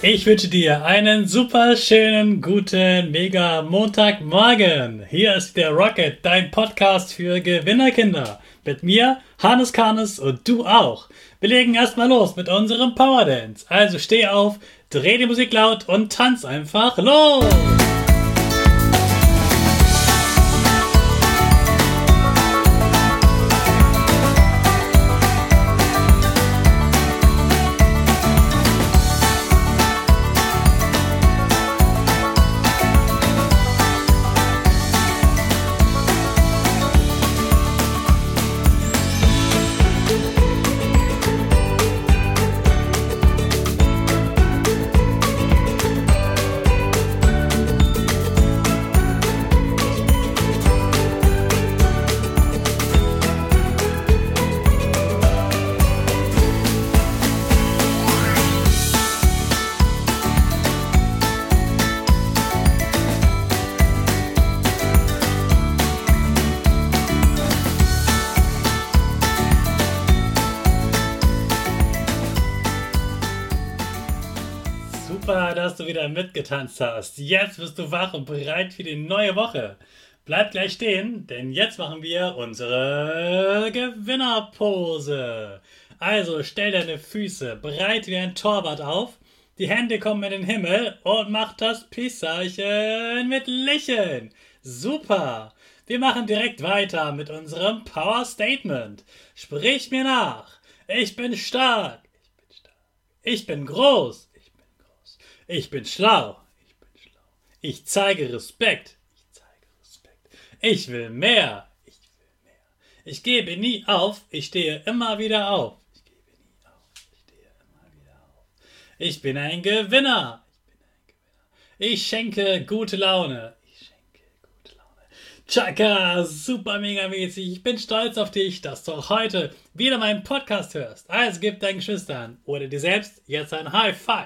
Ich wünsche dir einen super schönen, guten, mega Montagmorgen. Hier ist der Rocket, dein Podcast für Gewinnerkinder. Mit mir, Hannes Karnes und du auch. Wir legen erstmal los mit unserem Power Dance. Also steh auf, dreh die Musik laut und tanz einfach los. Super, dass du wieder mitgetanzt hast. Jetzt bist du wach und bereit für die neue Woche. Bleib gleich stehen, denn jetzt machen wir unsere Gewinnerpose. Also stell deine Füße breit wie ein Torwart auf, die Hände kommen in den Himmel und mach das Peace-Zeichen mit Lächeln. Super! Wir machen direkt weiter mit unserem Power Statement. Sprich mir nach. Ich bin stark. Ich bin groß. Ich bin schlau. Ich zeige Respekt. Ich will mehr. Ich gebe nie auf. Ich stehe immer wieder auf. Ich bin ein Gewinner. Ich schenke gute Laune. Chaka, super mega mäßig. Ich bin stolz auf dich, dass du auch heute wieder meinen Podcast hörst. Also gib deinen Geschwistern oder dir selbst jetzt ein High Five.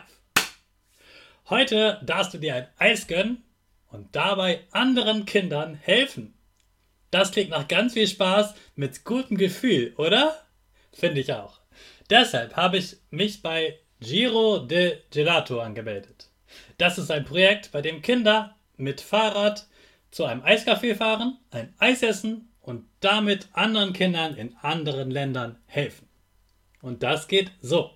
Heute darfst du dir ein Eis gönnen und dabei anderen Kindern helfen. Das klingt nach ganz viel Spaß mit gutem Gefühl, oder? Finde ich auch. Deshalb habe ich mich bei Giro del Gelato angemeldet. Das ist ein Projekt, bei dem Kinder mit Fahrrad zu einem Eiscafé fahren, ein Eis essen und damit anderen Kindern in anderen Ländern helfen. Und das geht so.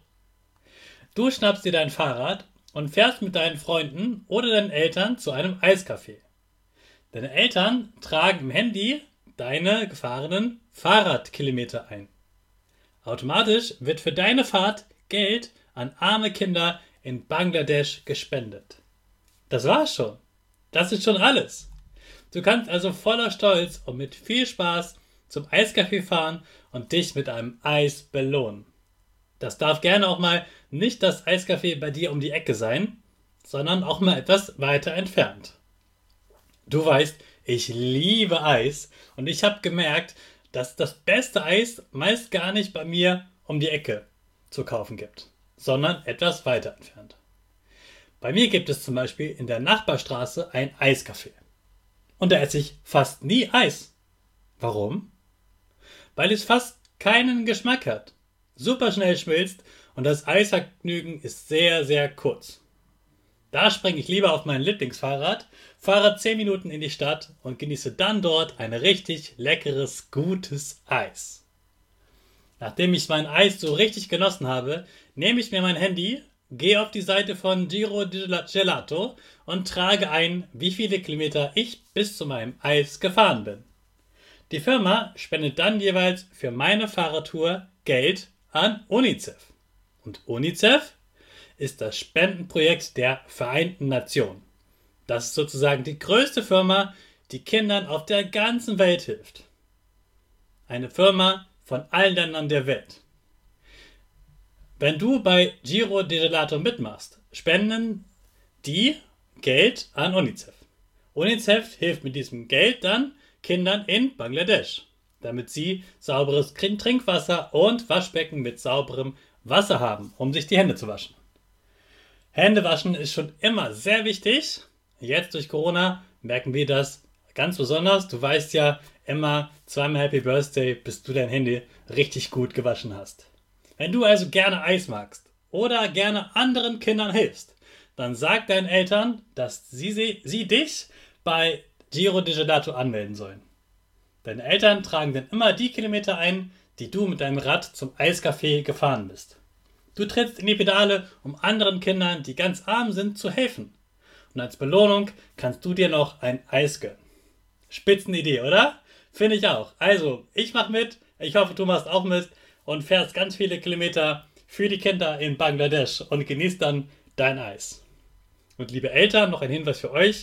Du schnappst dir dein Fahrrad und fährst mit deinen Freunden oder deinen Eltern zu einem Eiscafé. Deine Eltern tragen im Handy deine gefahrenen Fahrradkilometer ein. Automatisch wird für deine Fahrt Geld an arme Kinder in Bangladesch gespendet. Das war's schon. Das ist schon alles. Du kannst also voller Stolz und mit viel Spaß zum Eiscafé fahren und dich mit einem Eis belohnen. Das darf gerne auch mal nicht das Eiscafé bei dir um die Ecke sein, sondern auch mal etwas weiter entfernt. Du weißt, ich liebe Eis und ich habe gemerkt, dass das beste Eis meist gar nicht bei mir um die Ecke zu kaufen gibt, sondern etwas weiter entfernt. Bei mir gibt es zum Beispiel in der Nachbarstraße ein Eiscafé. Und da esse ich fast nie Eis. Warum? Weil es fast keinen Geschmack hat, super schnell schmilzt und das Eisvergnügen ist sehr, sehr kurz. Da springe ich lieber auf mein Lieblingsfahrrad, fahre 10 Minuten in die Stadt und genieße dann dort ein richtig leckeres, gutes Eis. Nachdem ich mein Eis so richtig genossen habe, nehme ich mir mein Handy, gehe auf die Seite von Giro del Gelato und trage ein, wie viele Kilometer ich bis zu meinem Eis gefahren bin. Die Firma spendet dann jeweils für meine Fahrradtour Geld an UNICEF. Und UNICEF ist das Spendenprojekt der Vereinten Nationen. Das ist sozusagen die größte Firma, die Kindern auf der ganzen Welt hilft. Eine Firma von allen Ländern der Welt. Wenn du bei Giro del Gelato mitmachst, spenden die Geld an UNICEF. UNICEF hilft mit diesem Geld dann Kindern in Bangladesch, damit sie sauberes Trinkwasser und Waschbecken mit sauberem Wasser haben, um sich die Hände zu waschen. Hände waschen ist schon immer sehr wichtig. Jetzt durch Corona merken wir das ganz besonders. Du weißt ja immer zweimal Happy Birthday, bis du dein Handy richtig gut gewaschen hast. Wenn du also gerne Eis magst oder gerne anderen Kindern hilfst, dann sag deinen Eltern, dass sie dich bei Giro di Gelato anmelden sollen. Deine Eltern tragen dann immer die Kilometer ein, die du mit deinem Rad zum Eiscafé gefahren bist. Du trittst in die Pedale, um anderen Kindern, die ganz arm sind, zu helfen. Und als Belohnung kannst du dir noch ein Eis gönnen. Spitzenidee, oder? Finde ich auch. Also, ich mache mit, ich hoffe, du machst auch mit und fährst ganz viele Kilometer für die Kinder in Bangladesch und genießt dann dein Eis. Und liebe Eltern, noch ein Hinweis für euch.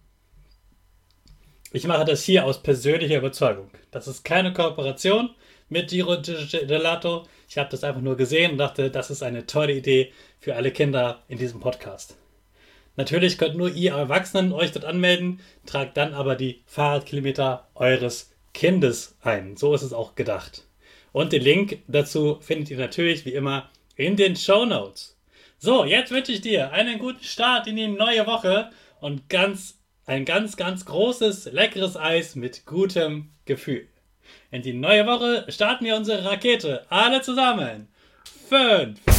Ich mache das hier aus persönlicher Überzeugung. Das ist keine Kooperation mit Giro di Gelato. Ich habe das einfach nur gesehen und dachte, das ist eine tolle Idee für alle Kinder in diesem Podcast. Natürlich könnt nur ihr Erwachsenen euch dort anmelden, tragt dann aber die Fahrradkilometer eures Kindes ein. So ist es auch gedacht. Und den Link dazu findet ihr natürlich wie immer in den Shownotes. So, jetzt wünsche ich dir einen guten Start in die neue Woche und ein ganz, ganz großes, leckeres Eis mit gutem Gefühl. In die neue Woche starten wir unsere Rakete. Alle zusammen. 5,